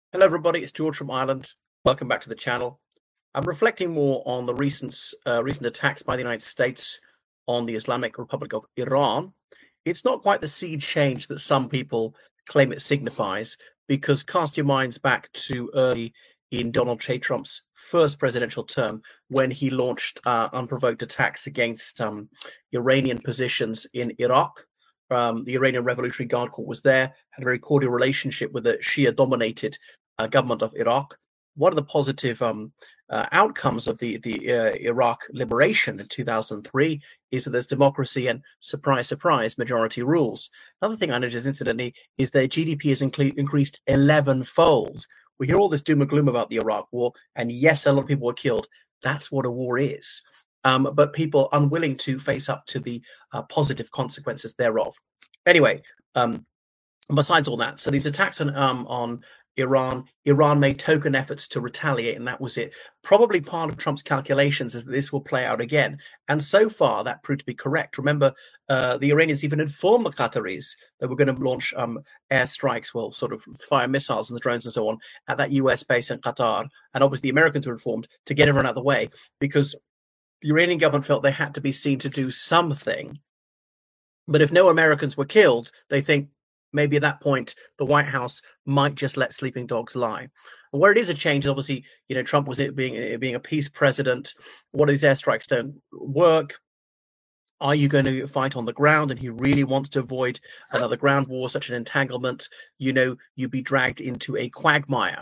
Hello, everybody. It's George from Ireland. Welcome back to the channel. I'm reflecting more on the recent attacks by the United States on the Islamic Republic of Iran. It's not quite the sea change that some people claim it signifies, because cast your minds back to early in Donald J. Trump's first presidential term when he launched unprovoked attacks against Iranian positions in Iraq. The Iranian Revolutionary Guard Corps was there, had a very cordial relationship with the Shia-dominated government of Iraq. One of the positive outcomes of the Iraq liberation in 2003 is that there's democracy and, surprise, surprise, majority rules. Another thing I noticed, incidentally, is their GDP has increased 11-fold. We hear all this doom and gloom about the Iraq war, and yes, a lot of people were killed. That's what a war is. But people unwilling to face up to the positive consequences thereof. Anyway, besides all that, so these attacks on Iran made token efforts to retaliate, and that was it. Probably part of Trump's calculations is that this will play out again. And so far, that proved to be correct. Remember, the Iranians even informed the Qataris that we're going to launch airstrikes, well, sort of fire missiles and the drones and so on, at that US base in Qatar. And obviously, the Americans were informed to get everyone out of the way, because the Iranian government felt they had to be seen to do something. But if no Americans were killed, they think maybe at that point the White House might just let sleeping dogs lie. And where it is a change is obviously, Trump was being a peace president. What if these airstrikes don't work? Are you going to fight on the ground? And he really wants to avoid another ground war, such an entanglement. You'd be dragged into a quagmire.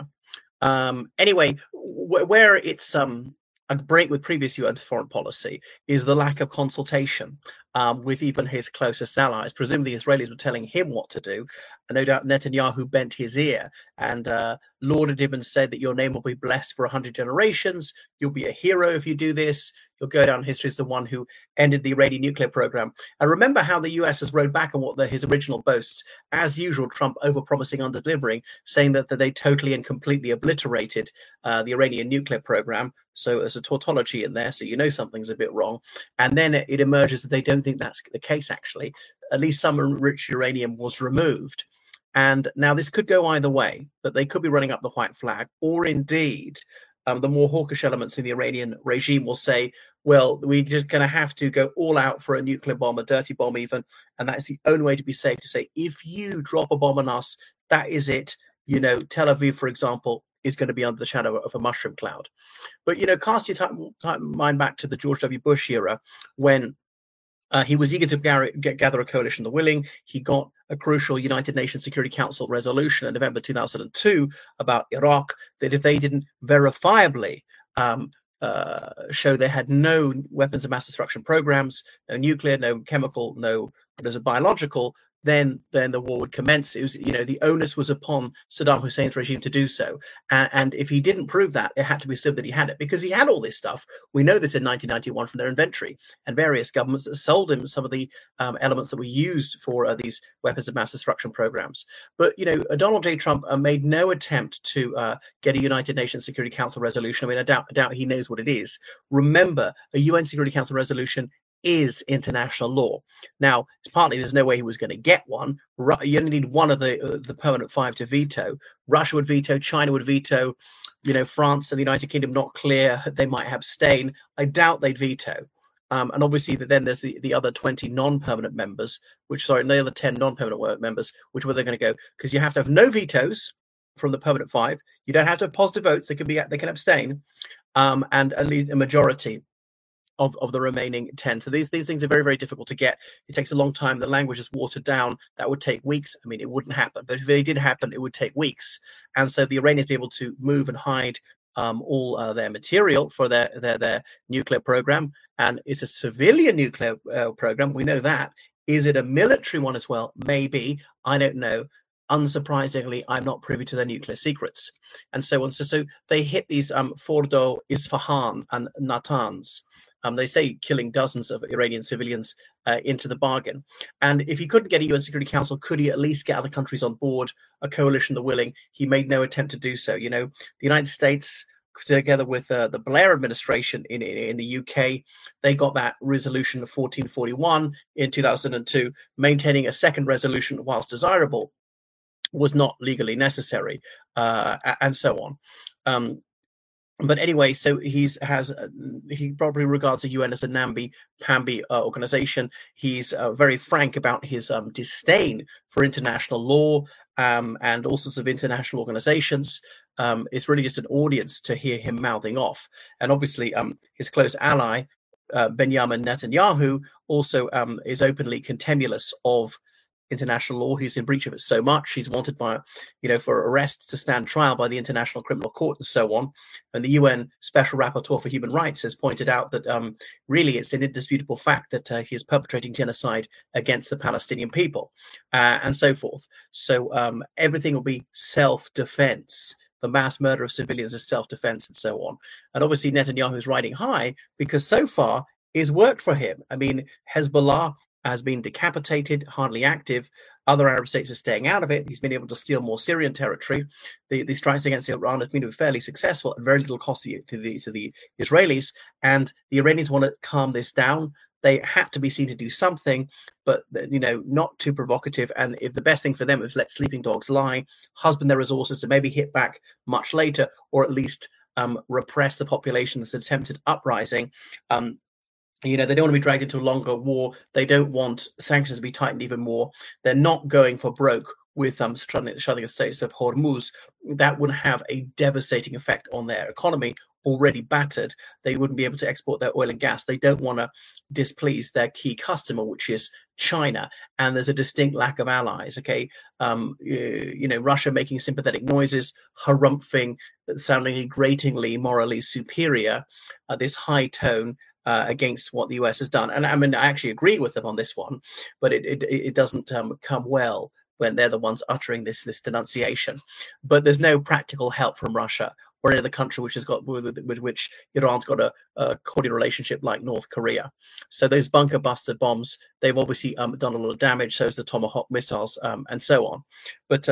Anyway, where it's a break with previous US foreign policy is the lack of consultation with even his closest allies. Presumably, the Israelis were telling him what to do. And no doubt Netanyahu bent his ear and lauded him and said that your name will be blessed for 100 generations. You'll be a hero if you do this. You'll go down in history as the one who ended the Iranian nuclear program. And remember how the US has rode back on his original boasts. As usual, Trump overpromising, under-delivering, saying that they totally and completely obliterated the Iranian nuclear program. So there's a tautology in there, so something's a bit wrong. And then it emerges that they don't think that's the case, actually. At least some enriched uranium was removed. And now this could go either way, that they could be running up the white flag, or indeed the more hawkish elements in the Iranian regime will say, well, we're just going to have to go all out for a nuclear bomb, a dirty bomb even, and that's the only way to be safe, to say, if you drop a bomb on us, that is it. Tel Aviv, for example, is going to be under the shadow of a mushroom cloud. But, cast your mind back to the George W. Bush era, when he was eager to gather a coalition of the willing. He got a crucial United Nations Security Council resolution in November 2002 about Iraq, that if they didn't verifiably show they had no weapons of mass destruction programs, no nuclear, no chemical, no biological, then the war would commence. It was, the onus was upon Saddam Hussein's regime to do so. And if he didn't prove that, it had to be assumed that he had it, because he had all this stuff. We know this in 1991 from their inventory, and various governments that sold him some of the elements that were used for these weapons of mass destruction programs. But, Donald J. Trump made no attempt to get a United Nations Security Council resolution. I mean, I doubt he knows what it is. Remember, a UN Security Council resolution is international law. Now, it's partly there's no way he was going to get one. You only need one of the permanent five to veto. Russia would veto, China would veto, France and the United Kingdom, not clear. They might abstain. I doubt they'd veto. And obviously then there's the other 20 non-permanent members, the other 10 non-permanent members, which way they're going to go, because you have to have no vetoes from the permanent five. You don't have to have positive votes. They can abstain, and at least a majority of the remaining 10. So these things are very, very difficult to get. It takes a long time. The language is watered down. That would take weeks. I mean, it wouldn't happen. But if they did happen, it would take weeks. And so the Iranians be able to move and hide all their material for their nuclear program. And it's a civilian nuclear program. We know that. Is it a military one as well? Maybe. I don't know. Unsurprisingly, I'm not privy to their nuclear secrets, and so on. So they hit these Fordo, Isfahan, and Natanz. They say killing dozens of Iranian civilians into the bargain. And if he couldn't get a UN Security Council, could he at least get other countries on board, a coalition of the willing? He made no attempt to do so. The United States, together with the Blair administration in the UK, they got that resolution of 1441 in 2002, maintaining a second resolution whilst desirable. was not legally necessary, and so on. But anyway, so he probably regards the UN as a namby-pamby organization. He's very frank about his disdain for international law and all sorts of international organizations. It's really just an audience to hear him mouthing off. And obviously, his close ally, Benjamin Netanyahu, also is openly contemptuous of international law. He's in breach of it so much. He's wanted by, for arrest to stand trial by the International Criminal Court and so on. And the UN Special Rapporteur for Human Rights has pointed out that really it's an indisputable fact that he is perpetrating genocide against the Palestinian people and so forth. So everything will be self-defense. The mass murder of civilians is self-defense and so on. And obviously Netanyahu is riding high because so far it's worked for him. I mean, Hezbollah has been decapitated, hardly active. Other Arab states are staying out of it. He's been able to steal more Syrian territory. The strikes against Iran have been fairly successful at very little cost to the Israelis. And the Iranians want to calm this down. They had to be seen to do something, but not too provocative. And if the best thing for them is let sleeping dogs lie, husband their resources to maybe hit back much later, or at least repress the population that's attempted uprising. They don't want to be dragged into a longer war. They don't want sanctions to be tightened even more. They're not going for broke with shutting the Straits of Hormuz. That would have a devastating effect on their economy, already battered. They wouldn't be able to export their oil and gas. They don't want to displease their key customer, which is China. And there's a distinct lack of allies. Okay, Russia making sympathetic noises, harumphing, sounding gratingly morally superior. This high tone. Against what the US has done. And I mean, I actually agree with them on this one, but it doesn't come well when they're the ones uttering this denunciation. But there's no practical help from Russia or any other country which has got with which Iran's got a cordial relationship like North Korea. So those bunker buster bombs, they've obviously done a lot of damage. So is the Tomahawk missiles and so on. But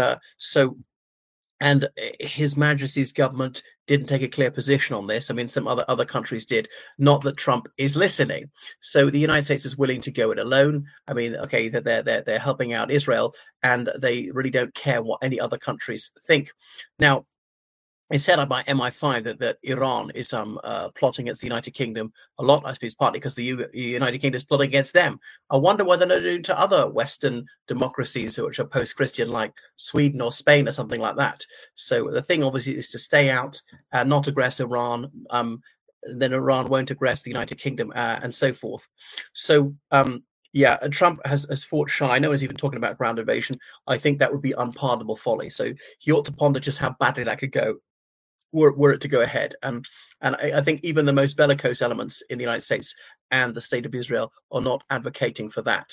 and His Majesty's government didn't take a clear position on this. I mean, some other countries did. Not that Trump is listening. So the United States is willing to go it alone. I mean, okay, they're helping out Israel, and they really don't care what any other countries think. Now, it's said by MI5 that Iran is plotting against the United Kingdom a lot. I suppose partly because the United Kingdom is plotting against them. I wonder what they're going to do to other Western democracies which are post-Christian, like Sweden or Spain or something like that. So the thing obviously is to stay out and not aggress Iran. Then Iran won't aggress the United Kingdom and so forth. So yeah, Trump has fought shy. No one's even talking about ground invasion. I think that would be unpardonable folly. So he ought to ponder just how badly that could go were it to go ahead. And I think even the most bellicose elements in the United States and the state of Israel are not advocating for that.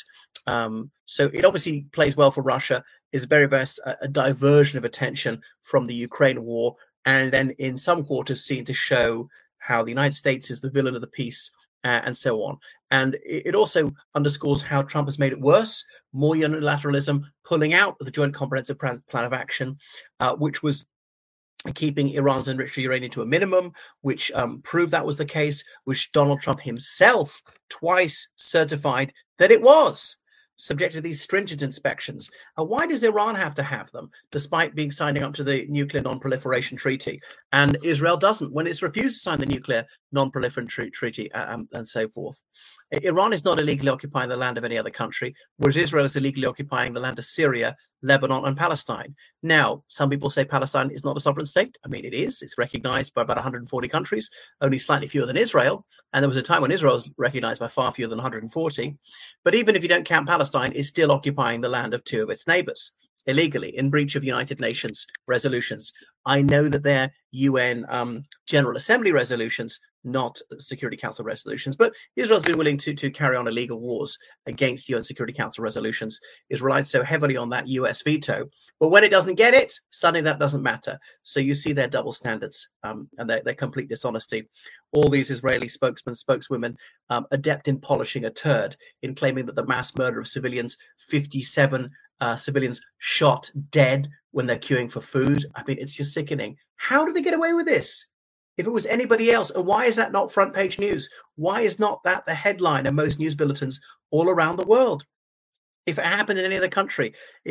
So it obviously plays well for Russia. Is very best a diversion of attention from the Ukraine war, and then in some quarters seen to show how the United States is the villain of the peace and so on. And it also underscores how Trump has made it worse, more unilateralism, pulling out of the Joint Comprehensive Plan of Action, which was keeping Iran's enriched uranium to a minimum, which proved that was the case, which Donald Trump himself twice certified that it was, subject to these stringent inspections. Why does Iran have to have them, despite being signing up to the Nuclear Non-Proliferation Treaty? And Israel doesn't, when it's refused to sign the Nuclear Non-Proliferation Treaty and so forth. Iran is not illegally occupying the land of any other country, whereas Israel is illegally occupying the land of Syria, Lebanon, and Palestine. Now, some people say Palestine is not a sovereign state. I mean, it is. It's recognized by about 140 countries, only slightly fewer than Israel. And there was a time when Israel was recognized by far fewer than 140. But even if you don't count Palestine, it's still occupying the land of two of its neighbors illegally in breach of United Nations resolutions. I know that they're UN General Assembly resolutions, not Security Council resolutions, but Israel's been willing to carry on illegal wars against UN Security Council resolutions. It's relied so heavily on that US veto, but when it doesn't get it, suddenly that doesn't matter. So you see their double standards and their complete dishonesty. All these Israeli spokesmen, spokeswomen, adept in polishing a turd, in claiming that the mass murder of civilians, 57 civilians shot dead when they're queuing for food. I mean, it's just sickening. How do they get away with this? If it was anybody else, and why is that not front page news? Why is not that the headline of most news bulletins all around the world? If it happened in any other country, if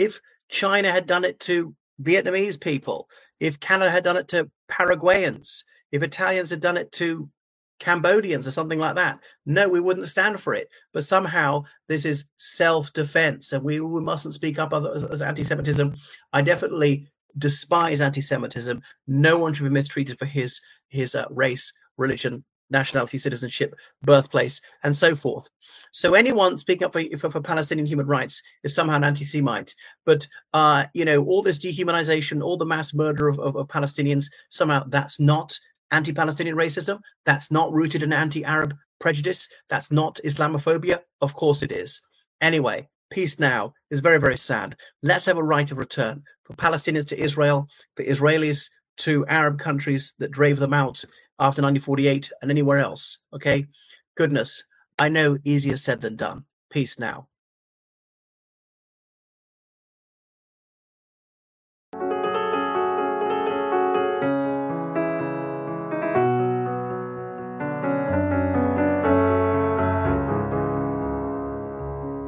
China had done it to Vietnamese people, if Canada had done it to Paraguayans, if Italians had done it to Cambodians or something like that, no, we wouldn't stand for it. But somehow this is self-defense, and we mustn't speak up as anti-Semitism. I definitely despise anti-Semitism. No one should be mistreated for his race, religion, nationality, citizenship, birthplace, and so forth. So anyone speaking up for Palestinian human rights is somehow an anti-Semite. But all this dehumanization, all the mass murder of Palestinians, somehow that's not anti-Palestinian racism. That's not rooted in anti-Arab prejudice. That's not Islamophobia. Of course it is. Anyway, peace now is very, very sad. Let's have a right of return for Palestinians to Israel, for Israelis to Arab countries that drove them out after 1948 and anywhere else. Okay? Goodness, I know easier said than done. Peace now.